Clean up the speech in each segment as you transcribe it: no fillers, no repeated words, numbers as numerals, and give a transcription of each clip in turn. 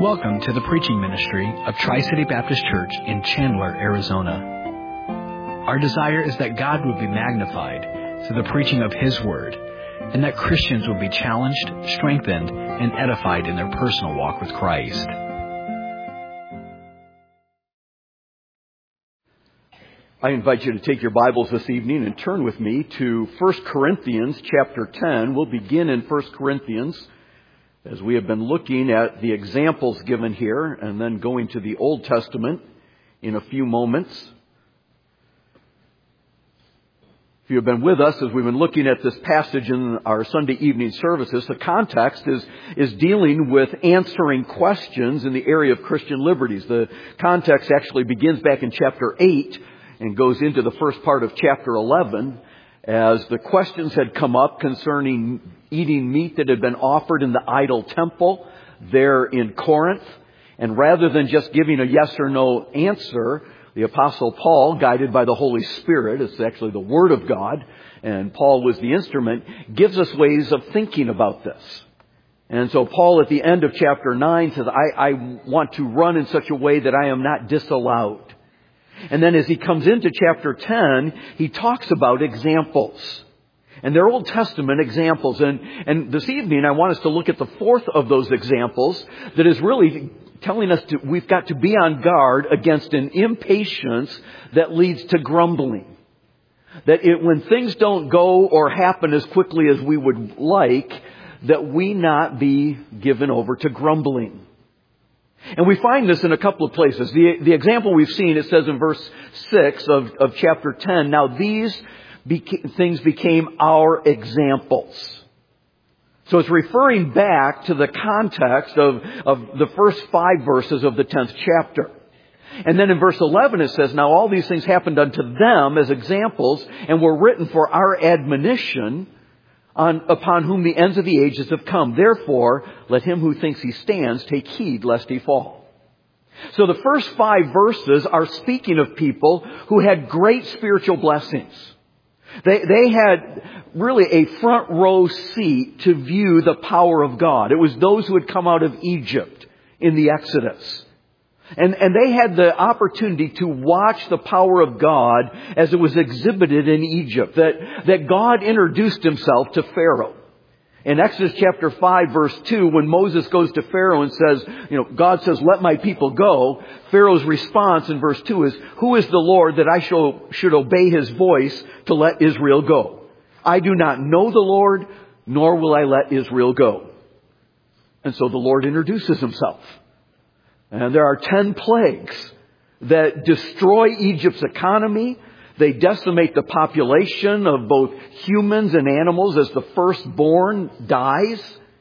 Welcome to the preaching ministry of Tri-City Baptist Church in Chandler, Arizona. Our desire is that God would be magnified through the preaching of His Word, and that Christians would be challenged, strengthened, and edified in their personal walk with Christ. I invite you to take your Bibles this evening and turn with me to 1 Corinthians chapter 10. We'll begin in 1 Corinthians as we have been looking at the examples given here and then going to the Old Testament in a few moments. If you have been with us as we've been looking at this passage in our Sunday evening services, the context is dealing with answering questions in the area of Christian liberties. The context actually begins back in chapter 8 and goes into the first part of chapter 11 as the questions had come up concerning eating meat that had been offered in the idol temple there in Corinth. And rather than just giving a yes or no answer, the Apostle Paul, guided by the Holy Spirit, it's actually the Word of God, and Paul was the instrument, gives us ways of thinking about this. And so Paul at the end of chapter 9 says, I want to run in such a way that I am not disallowed. And then as he comes into chapter 10, he talks about examples. And they're Old Testament examples. And this evening I want us to look at the fourth of those examples that is really telling us we've got to be on guard against an impatience that leads to grumbling. That when things don't go or happen as quickly as we would like, that we not be given over to grumbling. And we find this in a couple of places. The example we've seen, it says in verse 6 of chapter 10, now these things became our examples. So it's referring back to the context of the first 5 verses of the 10th chapter. And then in verse 11 it says, now all these things happened unto them as examples and were written for our admonition, upon whom the ends of the ages have come. Therefore, let him who thinks he stands take heed lest he fall. So the first 5 verses are speaking of people who had great spiritual blessings. They had really a front row seat to view the power of God. It was those who had come out of Egypt in the Exodus. And they had the opportunity to watch the power of God as it was exhibited in Egypt. That God introduced Himself to Pharaoh. In Exodus chapter 5 verse 2, when Moses goes to Pharaoh and says, God says, let my people go. Pharaoh's response in verse 2 is, who is the Lord that I should obey His voice to let Israel go? I do not know the Lord, nor will I let Israel go. And so the Lord introduces Himself. And there are 10 plagues that destroy Egypt's economy. They decimate the population of both humans and animals as the firstborn dies.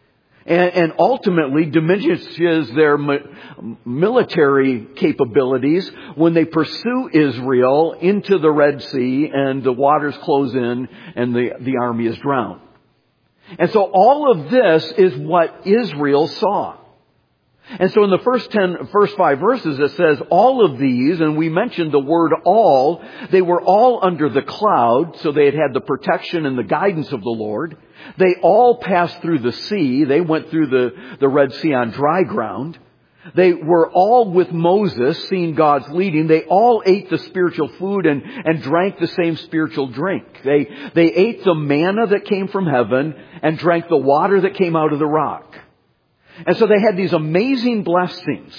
And ultimately diminishes their military capabilities when they pursue Israel into the Red Sea and the waters close in and the army is drowned. And so all of this is what Israel saw. And so in the first 5 verses it says all of these, and we mentioned the word all, they were all under the cloud, so they had the protection and the guidance of the Lord. They all passed through the sea. They went through the Red Sea on dry ground. They were all with Moses, seeing God's leading. They all ate the spiritual food and drank the same spiritual drink. They ate the manna that came from heaven and drank the water that came out of the rock. And so they had these amazing blessings.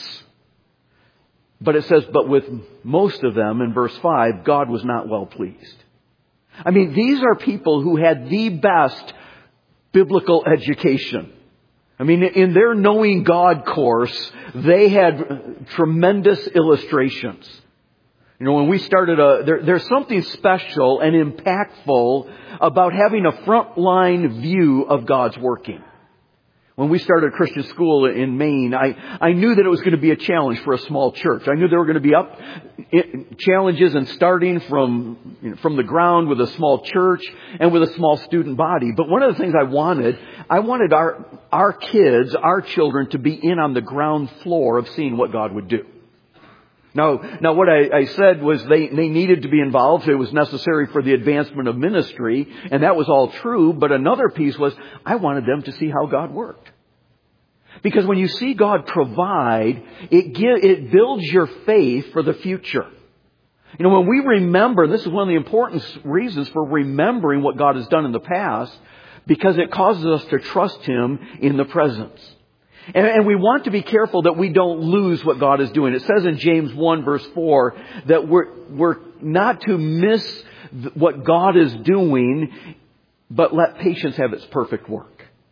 But it says, but with most of them, in verse 5, God was not well pleased. I mean, these are people who had the best biblical education. I mean, in their knowing God course, they had tremendous illustrations. When we started, there's something special and impactful about having a frontline view of God's working. When we started Christian school in Maine, I knew that it was going to be a challenge for a small church. I knew there were going to be challenges in starting from the ground with a small church and with a small student body. But one of the things I wanted our kids, our children, to be in on the ground floor of seeing what God would do. Now what I said was they needed to be involved. It was necessary for the advancement of ministry, and that was all true. But another piece was I wanted them to see how God worked. Because when you see God provide, it builds your faith for the future. You know, when we remember, this is one of the important reasons for remembering what God has done in the past, because it causes us to trust Him in the present. And we want to be careful that we don't lose what God is doing. It says in James 1 verse 4 that we're not to miss what God is doing, but let patience have its perfect work.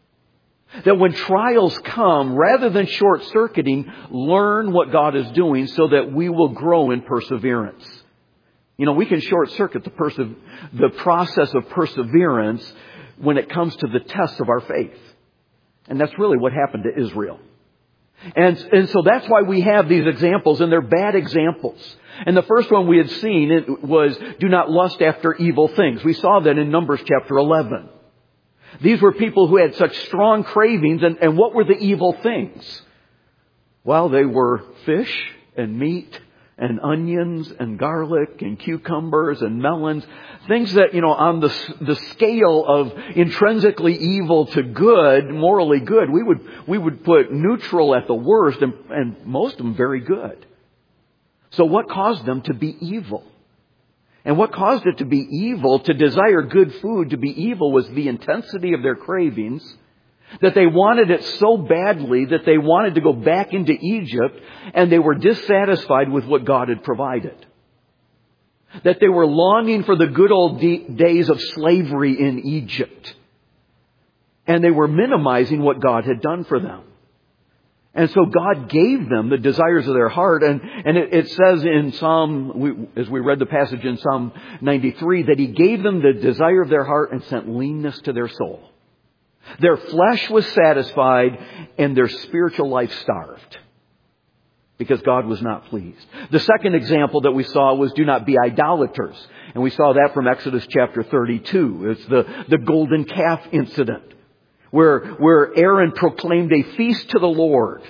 That when trials come, rather than short-circuiting, learn what God is doing so that we will grow in perseverance. You know, we can short-circuit the process of perseverance when it comes to the tests of our faith. And that's really what happened to Israel. And so that's why we have these examples, and they're bad examples. And the first one we had seen was, do not lust after evil things. We saw that in Numbers chapter 11. These were people who had such strong cravings, and what were the evil things? Well, they were fish and meat and onions and garlic and cucumbers and melons. Things that, you know, on the scale of intrinsically evil to good, morally good, we would put neutral at the worst, and most of them very good. So what caused them to be evil? And what caused it to be evil, to desire good food to be evil, was the intensity of their cravings, that they wanted it so badly that they wanted to go back into Egypt, and they were dissatisfied with what God had provided. That they were longing for the good old days of slavery in Egypt. And they were minimizing what God had done for them. And so God gave them the desires of their heart. And it says in as we read the passage in Psalm 93, that He gave them the desire of their heart and sent leanness to their soul. Their flesh was satisfied and their spiritual life starved, because God was not pleased. The second example that we saw was, do not be idolaters. And we saw that from Exodus chapter 32. It's the golden calf incident, where Aaron proclaimed a feast to the Lord.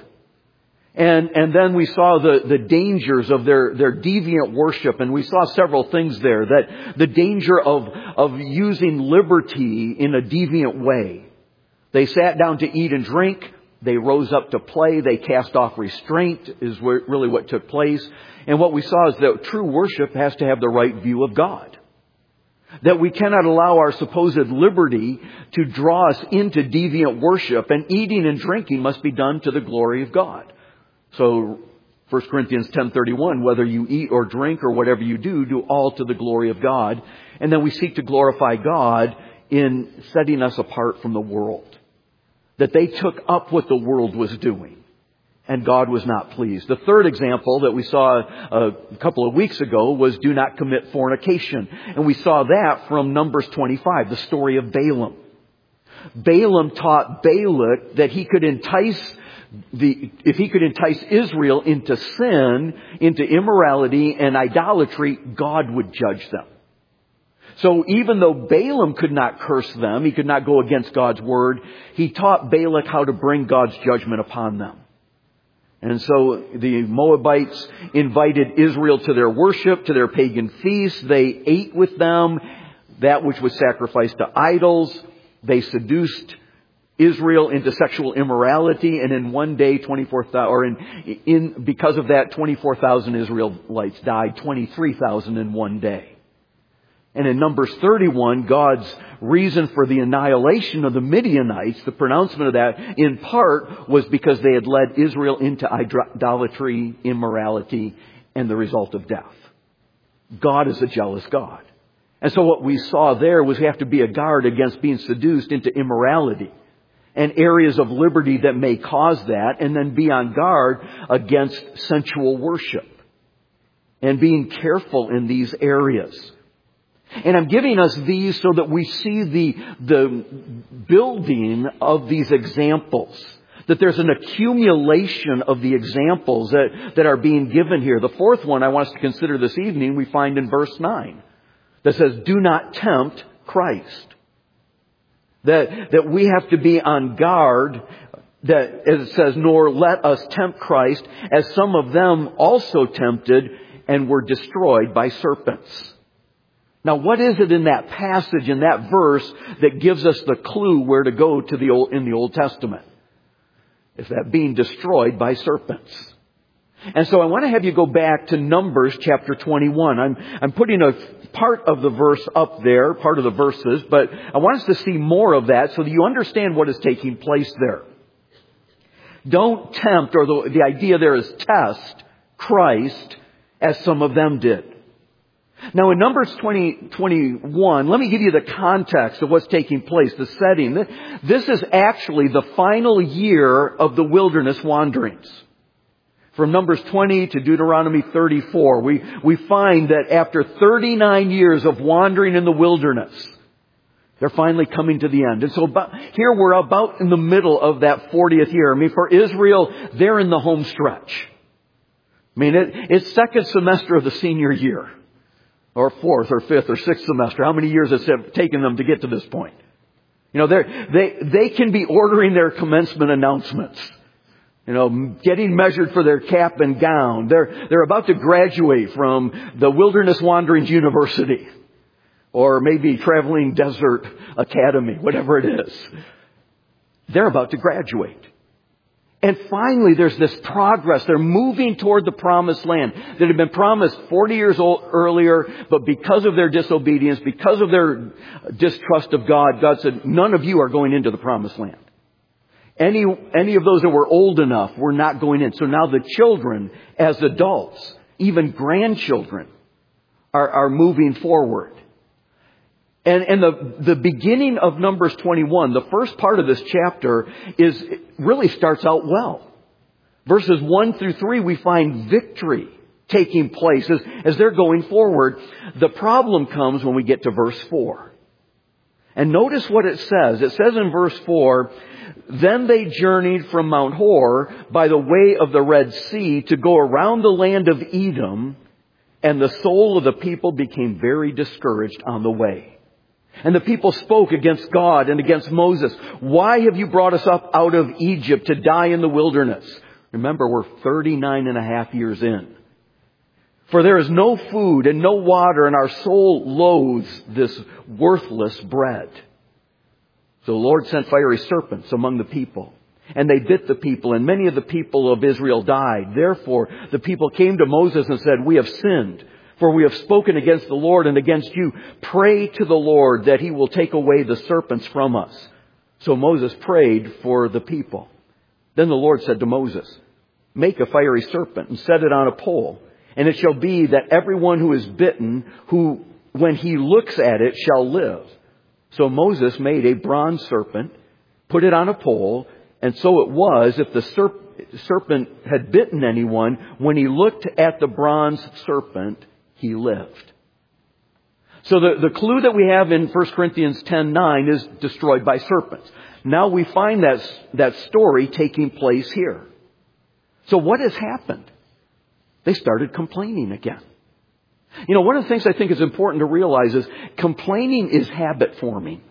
And then we saw the dangers of their deviant worship. And we saw several things there. That the danger of using liberty in a deviant way. They sat down to eat and drink. They rose up to play. They cast off restraint, is really what took place. And what we saw is that true worship has to have the right view of God. That we cannot allow our supposed liberty to draw us into deviant worship, and eating and drinking must be done to the glory of God. So 1 Corinthians 10:31, whether you eat or drink or whatever you do all to the glory of God. And then we seek to glorify God in setting us apart from the world. That they took up what the world was doing, and God was not pleased. The third example that we saw a couple of weeks ago was, do not commit fornication. And we saw that from Numbers 25, the story of Balaam. Balaam taught Balak that if he could entice Israel into sin, into immorality and idolatry, God would judge them. So even though Balaam could not curse them, he could not go against God's word, he taught Balak how to bring God's judgment upon them. And so the Moabites invited Israel to their worship, to their pagan feasts. They ate with them that which was sacrificed to idols. They seduced Israel into sexual immorality, and in one day, because of that, 24,000 Israelites died, 23,000 in one day. And in Numbers 31, God's reason for the annihilation of the Midianites, the pronouncement of that, in part was because they had led Israel into idolatry, immorality, and the result of death. God is a jealous God. And so what we saw there was we have to be a guard against being seduced into immorality and areas of liberty that may cause that, and then be on guard against sensual worship and being careful in these areas. And I'm giving us these so that we see the building of these examples. That there's an accumulation of the examples that are being given here. The fourth one I want us to consider this evening we find in verse 9. That says, do not tempt Christ. That we have to be on guard. That, as it says, nor let us tempt Christ, as some of them also tempted and were destroyed by serpents. Now, what is it in that passage, in that verse, that gives us the clue where to go in the Old Testament? is that being destroyed by serpents. And so I want to have you go back to Numbers chapter 21. I'm putting a part of the verse up there, part of the verses, but I want us to see more of that so that you understand what is taking place there. Don't tempt, or the idea there is test Christ as some of them did. Now in Numbers 21, let me give you the context of what's taking place, the setting. This is actually the final year of the wilderness wanderings. From Numbers 20 to Deuteronomy 34, we find that after 39 years of wandering in the wilderness, they're finally coming to the end. And so here we're about in the middle of that 40th year. I mean, for Israel, they're in the home stretch. I mean, it's second semester of the senior year. Or fourth or fifth or sixth semester. How many years has it taken them to get to this point? You know, they can be ordering their commencement announcements. You know, getting measured for their cap and gown. They're about to graduate from the Wilderness Wanderings University. Or maybe Traveling Desert Academy, whatever it is. They're about to graduate. And finally, there's this progress. They're moving toward the promised land that had been promised 40 years earlier, but because of their disobedience, because of their distrust of God, God said, none of you are going into the promised land. Any of those that were old enough were not going in. So now the children, as adults, even grandchildren, are moving forward. And the beginning of Numbers 21, the first part of this chapter really starts out well. Verses 1 through 3, we find victory taking place as they're going forward. The problem comes when we get to verse 4. And notice what it says. It says in verse 4, then they journeyed from Mount Hor by the way of the Red Sea to go around the land of Edom, and the soul of the people became very discouraged on the way. And the people spoke against God and against Moses. Why have you brought us up out of Egypt to die in the wilderness? Remember, we're 39 and a half years in. For there is no food and no water, and our soul loathes this worthless bread. So the Lord sent fiery serpents among the people, and they bit the people, and many of the people of Israel died. Therefore, the people came to Moses and said, we have sinned, for we have spoken against the Lord and against you. Pray to the Lord that he will take away the serpents from us. So Moses prayed for the people. Then the Lord said to Moses, make a fiery serpent and set it on a pole. And it shall be that everyone who is bitten, who when he looks at it shall live. So Moses made a bronze serpent, put it on a pole, and so it was, if the serpent had bitten anyone, when he looked at the bronze serpent, he lived. So the clue that we have in 1 Corinthians 10:9 is destroyed by serpents. Now we find that story taking place here. So what has happened? They started complaining again. You know, one of the things I think is important to realize is complaining is habit forming.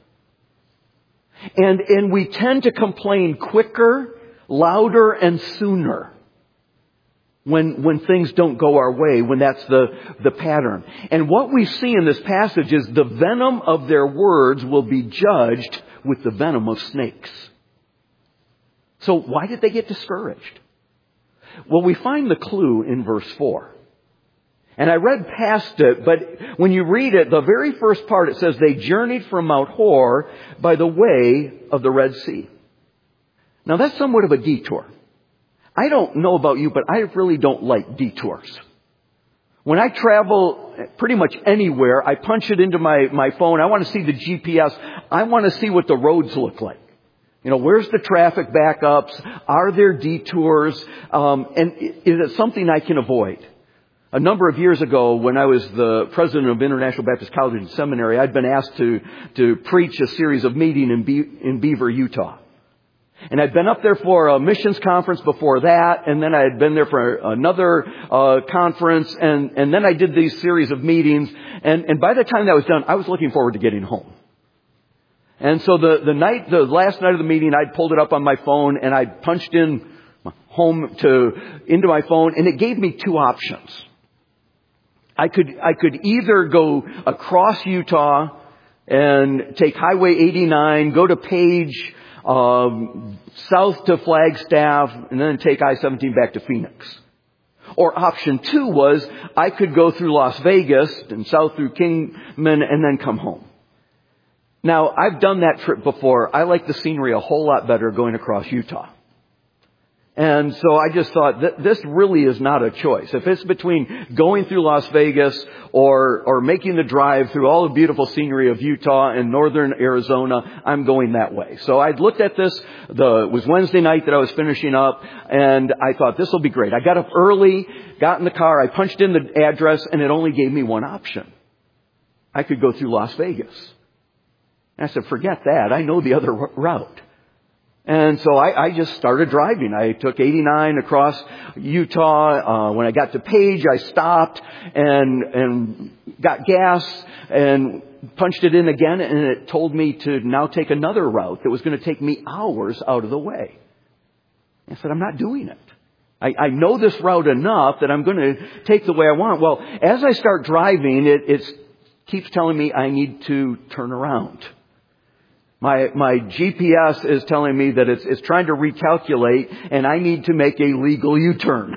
And we tend to complain quicker, louder, and sooner when things don't go our way, when that's the pattern. And what we see in this passage is the venom of their words will be judged with the venom of snakes. So why did they get discouraged? Well, we find the clue in verse 4. And I read past it, but when you read it, the very first part, it says they journeyed from Mount Hor by the way of the Red Sea. Now that's somewhat of a detour. I don't know about you, but I really don't like detours. When I travel pretty much anywhere, I punch it into my phone. I want to see the GPS. I want to see what the roads look like. You know, where's the traffic backups? Are there detours? And is it something I can avoid? A number of years ago, when I was the president of International Baptist College and Seminary, I'd been asked to preach a series of meetings in Beaver, Utah. And I'd been up there for a missions conference before that, and then I had been there for another conference, and then I did these series of meetings. And by the time that was done, I was looking forward to getting home. And so the last night of the meeting, I'd pulled it up on my phone and I'd punched in into my phone, and it gave me two options. I could either go across Utah and take Highway 89, go to Page, south to Flagstaff, and then take I-17 back to Phoenix. Or option 2 was I could go through Las Vegas and south through Kingman and then come home. Now, I've done that trip before. I like the scenery a whole lot better going across Utah. And so I just thought this really is not a choice. If it's between going through Las Vegas or making the drive through all the beautiful scenery of Utah and northern Arizona, I'm going that way. So I'd looked at this. It was Wednesday night that I was finishing up, and I thought this will be great. I got up early, got in the car, I punched in the address, and it only gave me one option. I could go through Las Vegas. And I said, forget that. I know the other route. And so I just started driving. I took 89 across Utah. When I got to Page, I stopped and got gas and punched it in again. And it told me to now take another route that was going to take me hours out of the way. I said, I'm not doing it. I know this route enough that I'm going to take the way I want. Well, as I start driving, it keeps telling me I need to turn around. My GPS is telling me that it's trying to recalculate and I need to make a legal U-turn.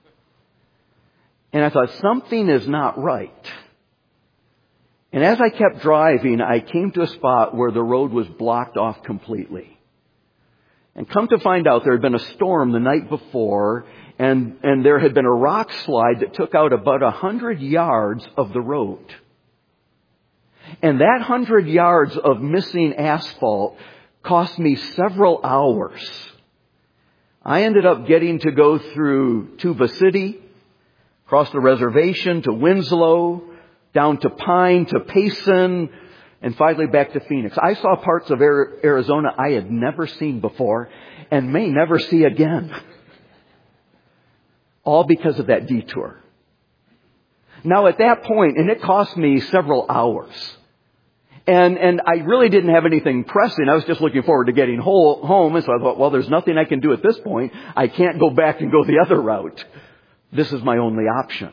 And I thought, something is not right. And as I kept driving, I came to a spot where the road was blocked off completely. And come to find out, there had been a storm the night before, and there had been a rock slide that took out about 100 yards of the road. And that 100 yards of missing asphalt cost me several hours. I ended up getting to go through Tuba City, across the reservation to Winslow, down to Pine, to Payson, and finally back to Phoenix. I saw parts of Arizona I had never seen before and may never see again. All because of that detour. Now at that point, and it cost me several hours. And I really didn't have anything pressing. I was just looking forward to getting home. And so I thought, well, there's nothing I can do at this point. I can't go back and go the other route. This is my only option.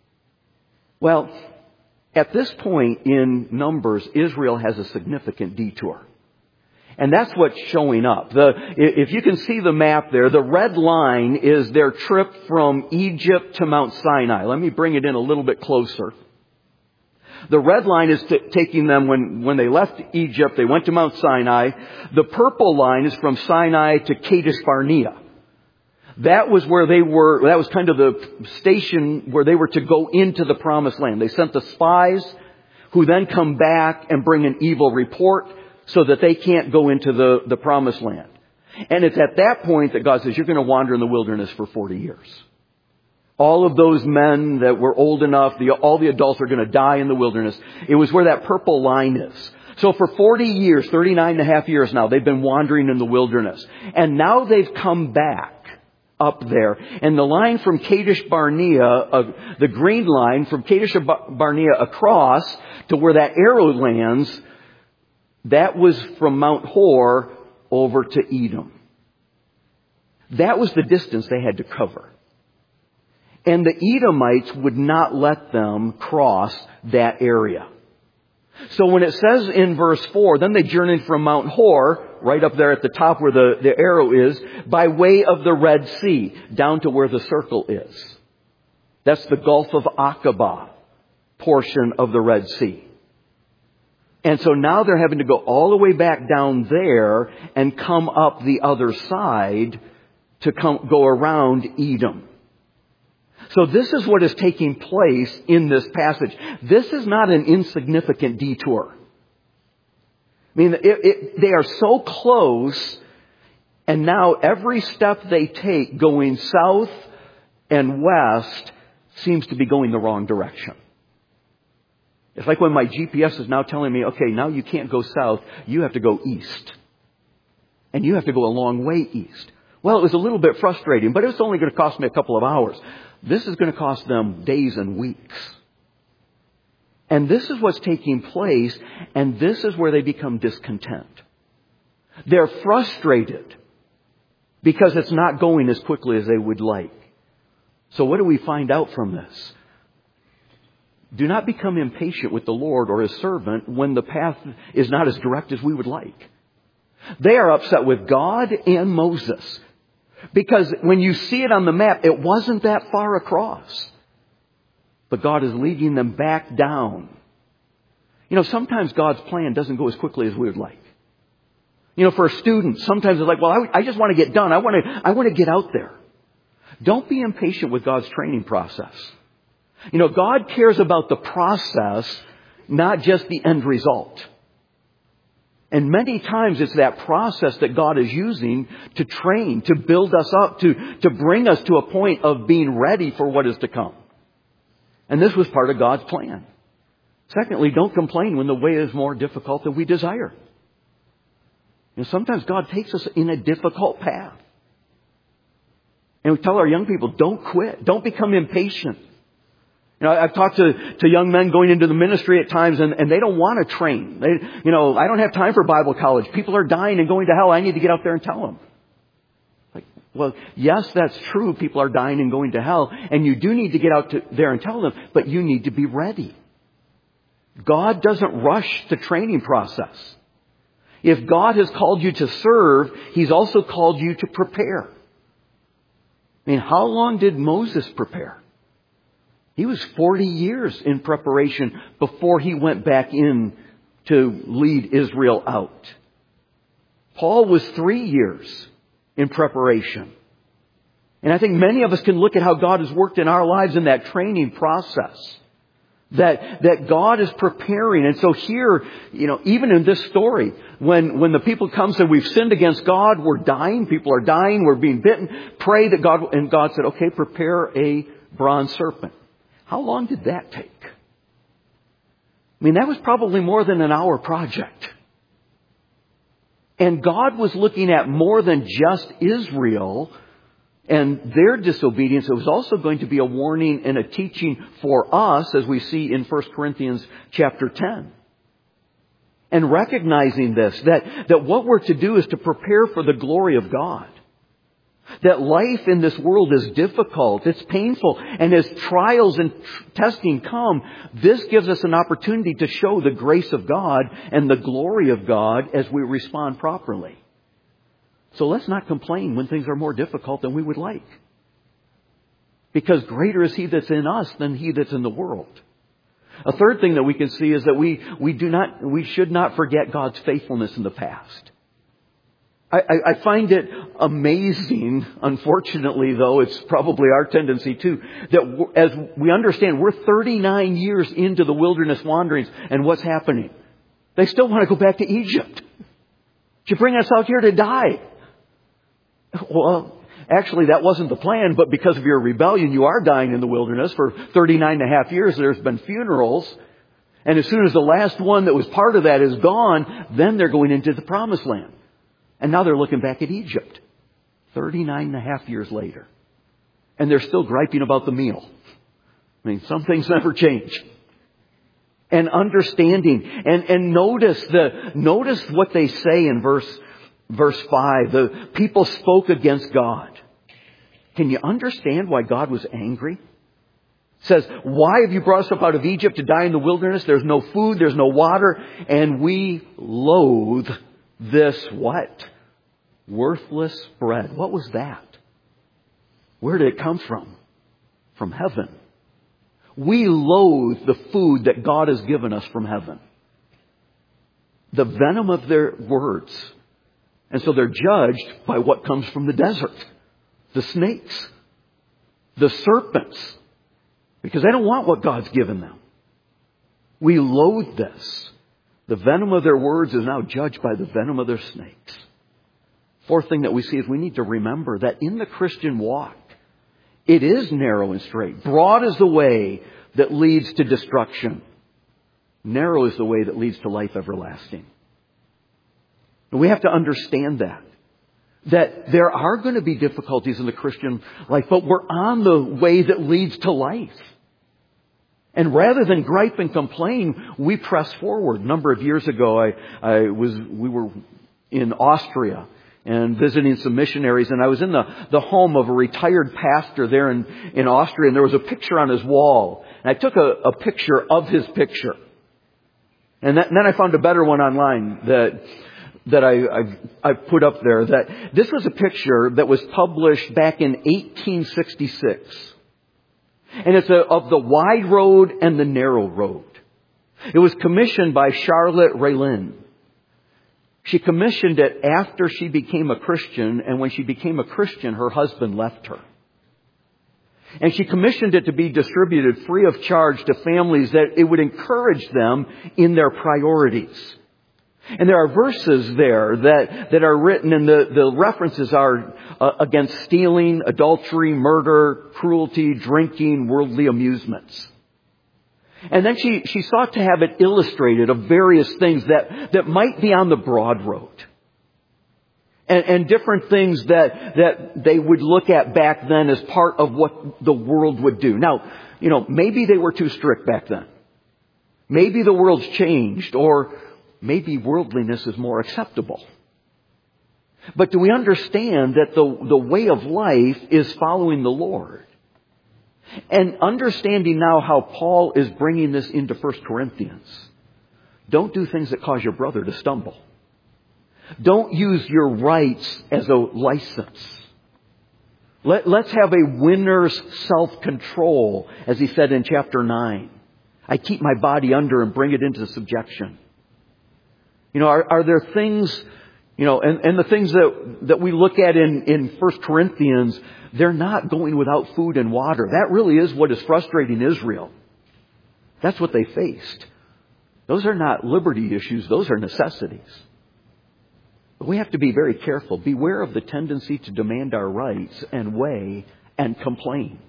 Well, at this point in Numbers, Israel has a significant detour. And that's what's showing up. If you can see the map there, the red line is their trip from Egypt to Mount Sinai. Let me bring it in a little bit closer. The red line is taking them when they left Egypt, they went to Mount Sinai. The purple line is from Sinai to Kadesh Barnea. That was where they were, that was kind of the station where they were to go into the promised land. They sent the spies who then come back and bring an evil report so that they can't go into the promised land. And it's at that point that God says, you're going to wander in the wilderness for 40 years. All of those men that were old enough, all the adults are going to die in the wilderness. It was where that purple line is. So for 40 years, 39 and a half years now, they've been wandering in the wilderness. And now they've come back up there. And the line from Kadesh Barnea, the green line from Kadesh Barnea across to where that arrow lands, that was from Mount Hor over to Edom. That was the distance they had to cover. And the Edomites would not let them cross that area. So when it says in verse 4, then they journeyed from Mount Hor, right up there at the top where the arrow is, by way of the Red Sea, down to where the circle is. That's the Gulf of Aqaba portion of the Red Sea. And so now they're having to go all the way back down there and come up the other side to go around Edom. So this is what is taking place in this passage. This is not an insignificant detour. I mean, they are so close, and now every step they take going south and west seems to be going the wrong direction. It's like when my GPS is now telling me, okay, now you can't go south, you have to go east. And you have to go a long way east. Well, it was a little bit frustrating, but it was only going to cost me a couple of hours. This is going to cost them days and weeks. And this is what's taking place, and this is where they become discontent. They're frustrated because it's not going as quickly as they would like. So what do we find out from this? Do not become impatient with the Lord or His servant when the path is not as direct as we would like. They are upset with God and Moses. Because when you see it on the map, it wasn't that far across. But God is leading them back down. Sometimes God's plan doesn't go as quickly as we would like. For a student, sometimes it's like, well, I just want to get done. I want to get out there. Don't be impatient with God's training process. God cares about the process, not just the end result. And many times it's that process that God is using to train, to build us up, to bring us to a point of being ready for what is to come. And this was part of God's plan. Secondly, don't complain when the way is more difficult than we desire. Sometimes God takes us in a difficult path. And we tell our young people, don't quit. Don't become impatient. I've talked to young men going into the ministry at times, and they don't want to train. I don't have time for Bible college. People are dying and going to hell. I need to get out there and tell them. Well, yes, that's true. People are dying and going to hell. And you do need to get out there and tell them, but you need to be ready. God doesn't rush the training process. If God has called you to serve, He's also called you to prepare. How long did Moses prepare? He was 40 years in preparation before he went back in to lead Israel out. Paul was 3 years in preparation. And I think many of us can look at how God has worked in our lives in that training process. That God is preparing. And so here, even in this story, when the people come and say, we've sinned against God, we're dying, people are dying, we're being bitten, pray that God, and God said, okay, prepare a bronze serpent. How long did that take? That was probably more than an hour project. And God was looking at more than just Israel and their disobedience. It was also going to be a warning and a teaching for us, as we see in 1 Corinthians chapter 10. And recognizing this, that what we're to do is to prepare for the glory of God. That life in this world is difficult, it's painful, and as trials and testing come, this gives us an opportunity to show the grace of God and the glory of God as we respond properly. So let's not complain when things are more difficult than we would like. Because greater is He that's in us than he that's in the world. A third thing that we can see is that we should not forget God's faithfulness in the past. I find it amazing, unfortunately though, it's probably our tendency too, that as we understand we're 39 years into the wilderness wanderings, and what's happening? They still want to go back to Egypt. Did you bring us out here to die? Well, actually that wasn't the plan, but because of your rebellion you are dying in the wilderness for 39 and a half years. There's been funerals. And as soon as the last one that was part of that is gone, then they're going into the promised land. And now they're looking back at Egypt 39 and a half years later. And they're still griping about the meal. Some things never change. And understanding. And notice what they say in verse 5. The people spoke against God. Can you understand why God was angry? It says, why have you brought us up out of Egypt to die in the wilderness? There's no food, there's no water, and we loathe this what? Worthless bread. What was that? Where did it come from? From heaven. We loathe the food that God has given us from heaven. The venom of their words. And so they're judged by what comes from the desert. The snakes. The serpents. Because they don't want what God's given them. We loathe this. The venom of their words is now judged by the venom of their snakes. Fourth thing that we see is we need to remember that in the Christian walk, it is narrow and straight. Broad is the way that leads to destruction. Narrow is the way that leads to life everlasting. And we have to understand that there are going to be difficulties in the Christian life, but we're on the way that leads to life. And rather than gripe and complain, we press forward. A number of years ago, we were in Austria and visiting some missionaries, and I was in the home of a retired pastor there in Austria, and there was a picture on his wall. And I took a picture of his picture. And then I found a better one online. that I've put up there, that this was a picture that was published back in 1866. And it's of the wide road and the narrow road. It was commissioned by Charlotte Raylin. She commissioned it after she became a Christian, and when she became a Christian, her husband left her. And she commissioned it to be distributed free of charge to families that it would encourage them in their priorities. And there are verses there that are written, and the references are against stealing, adultery, murder, cruelty, drinking, worldly amusements. And then she sought to have it illustrated of various things that might be on the broad road. And different things that they would look at back then as part of what the world would do. Now, maybe they were too strict back then. Maybe the world's changed, or maybe worldliness is more acceptable. But do we understand that the way of life is following the Lord? And understanding now how Paul is bringing this into 1 Corinthians. Don't do things that cause your brother to stumble. Don't use your rights as a license. Let's have a winner's self-control, as he said in chapter 9. I keep my body under and bring it into subjection. Are there things, and the things that we look at in 1 Corinthians, they're not going without food and water. That really is what is frustrating Israel. That's what they faced. Those are not liberty issues. Those are necessities. But we have to be very careful. Beware of the tendency to demand our rights and weigh and complain.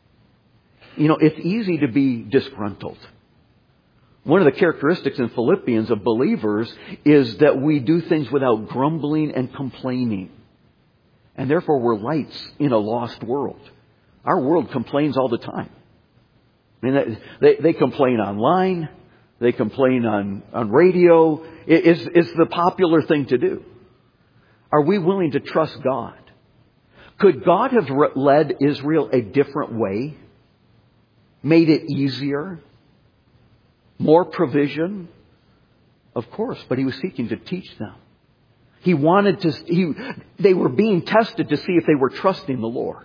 It's easy to be disgruntled. One of the characteristics in Philippians of believers is that we do things without grumbling and complaining. And therefore we're lights in a lost world. Our world complains all the time. They complain online. They complain on radio. It's the popular thing to do. Are we willing to trust God? Could God have led Israel a different way? Made it easier? More provision? Of course, but He was seeking to teach them. He wanted to, they were being tested to see if they were trusting the Lord.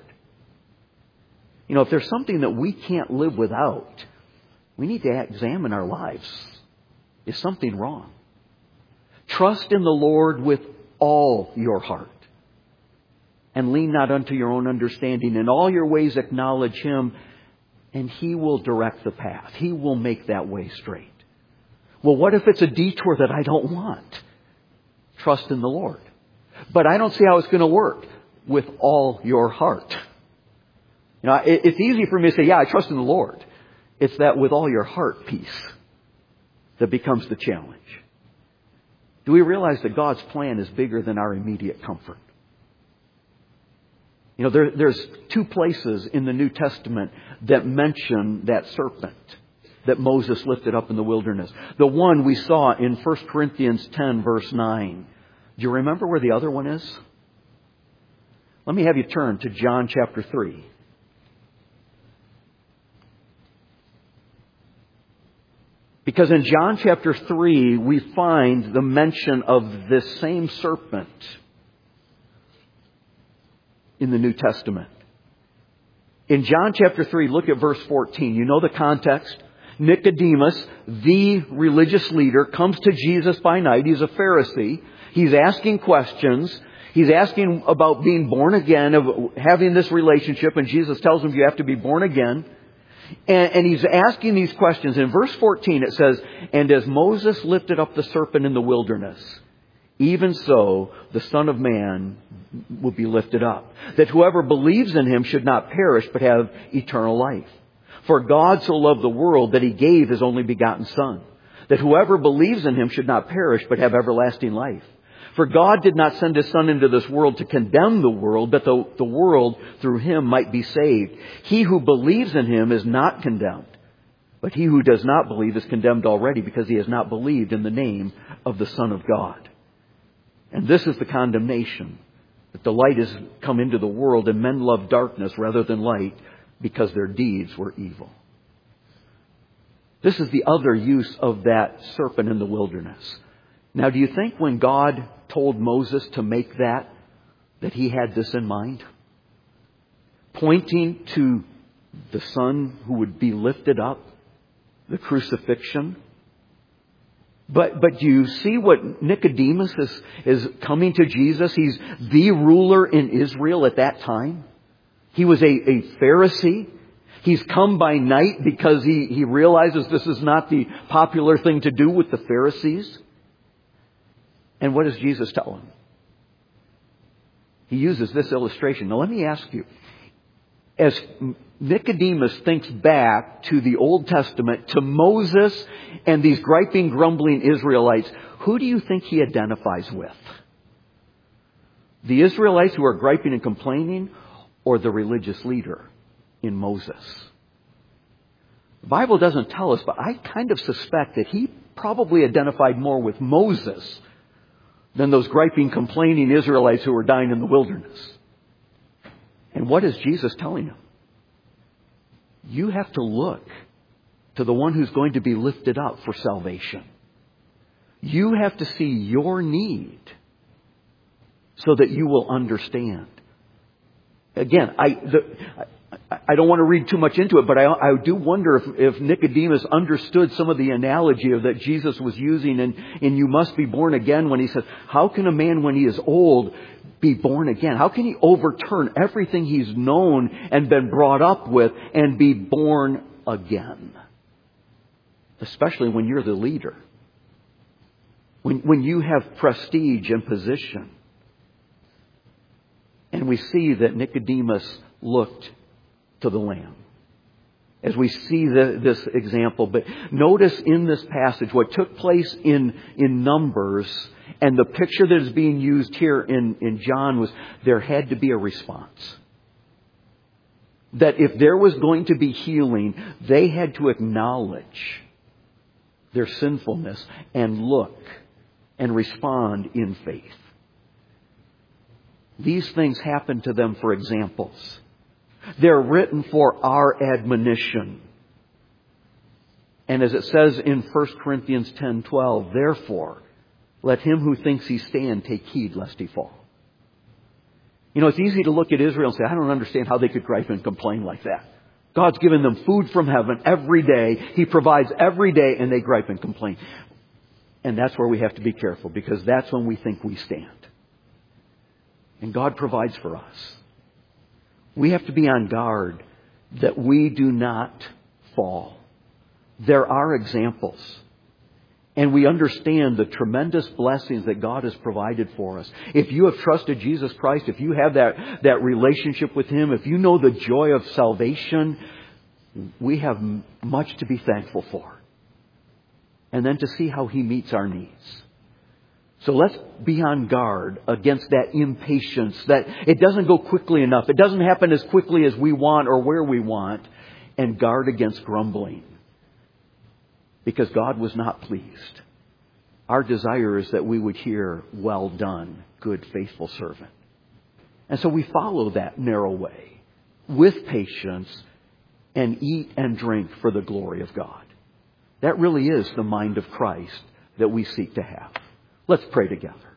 If there's something that we can't live without, we need to examine our lives. Is something wrong? Trust in the Lord with all your heart. And lean not unto your own understanding. In all your ways acknowledge Him, and He will direct the path. He will make that way straight. Well, what if it's a detour that I don't want? Trust in the Lord. But I don't see how it's going to work. With all your heart. It's easy for me to say, yeah, I trust in the Lord. It's that with all your heart piece that becomes the challenge. Do we realize that God's plan is bigger than our immediate comfort? There's two places in the New Testament that mention that serpent that Moses lifted up in the wilderness. The one we saw in 1 Corinthians 10 verse 9. Do you remember where the other one is? Let me have you turn to John chapter 3. Because in John chapter 3, we find the mention of this same serpent in the New Testament. In John chapter 3, look at verse 14. You know the context. Nicodemus, the religious leader, comes to Jesus by night. He's a Pharisee. He's asking questions. He's asking about being born again, of having this relationship. And Jesus tells him you have to be born again. And he's asking these questions. In verse 14 it says, and as Moses lifted up the serpent in the wilderness, even so the Son of Man will be lifted up, that whoever believes in Him should not perish but have eternal life. For God so loved the world that He gave His only begotten Son, that whoever believes in Him should not perish but have everlasting life. For God did not send His Son into this world to condemn the world, but the world through Him might be saved. He who believes in Him is not condemned, but he who does not believe is condemned already, because he has not believed in the name of the Son of God. And this is the condemnation, that the light has come into the world, and men love darkness rather than light, because their deeds were evil. This is the other use of that serpent in the wilderness. Now, do you think when God told Moses to make that he had this in mind? Pointing to the Son who would be lifted up, the crucifixion. But do you see what Nicodemus is coming to Jesus? He's the ruler in Israel at that time. He was a Pharisee. He's come by night because he realizes this is not the popular thing to do with the Pharisees. And what does Jesus tell him? He uses this illustration. Now let me ask you, as Nicodemus thinks back to the Old Testament, to Moses and these griping, grumbling Israelites, who do you think he identifies with? The Israelites who are griping and complaining, or the religious leader in Moses? The Bible doesn't tell us, but I kind of suspect that he probably identified more with Moses than those griping, complaining Israelites who were dying in the wilderness. And what is Jesus telling him? You have to look to the one who's going to be lifted up for salvation. You have to see your need so that you will understand. Again, I don't want to read too much into it, but I do wonder if Nicodemus understood some of the analogy that Jesus was using in you must be born again, when he says, how can a man when he is old be born again? How can he overturn everything he's known and been brought up with and be born again? Especially when you're the leader. When you have prestige and position. And we see that Nicodemus looked to the Lamb as we see this example. But notice in this passage what took place in Numbers, and the picture that is being used here in John was there had to be a response. That if there was going to be healing, they had to acknowledge their sinfulness and look and respond in faith. These things happen to them for examples. They're written for our admonition. And as it says in 1 Corinthians 10:12, therefore, let him who thinks he stand take heed lest he fall. You know, it's easy to look at Israel and say, I don't understand how they could gripe and complain like that. God's given them food from heaven every day. He provides every day, and they gripe and complain. And that's where we have to be careful, because that's when we think we stand. And God provides for us. We have to be on guard that we do not fall. There are examples. And we understand the tremendous blessings that God has provided for us. If you have trusted Jesus Christ, if you have that relationship with Him, if you know the joy of salvation, we have much to be thankful for. And then to see how He meets our needs. So let's be on guard against that impatience, that it doesn't go quickly enough. It doesn't happen as quickly as we want or where we want. And guard against grumbling. Because God was not pleased. Our desire is that we would hear, well done, good, faithful servant. And so we follow that narrow way with patience and eat and drink for the glory of God. That really is the mind of Christ that we seek to have. Let's pray together.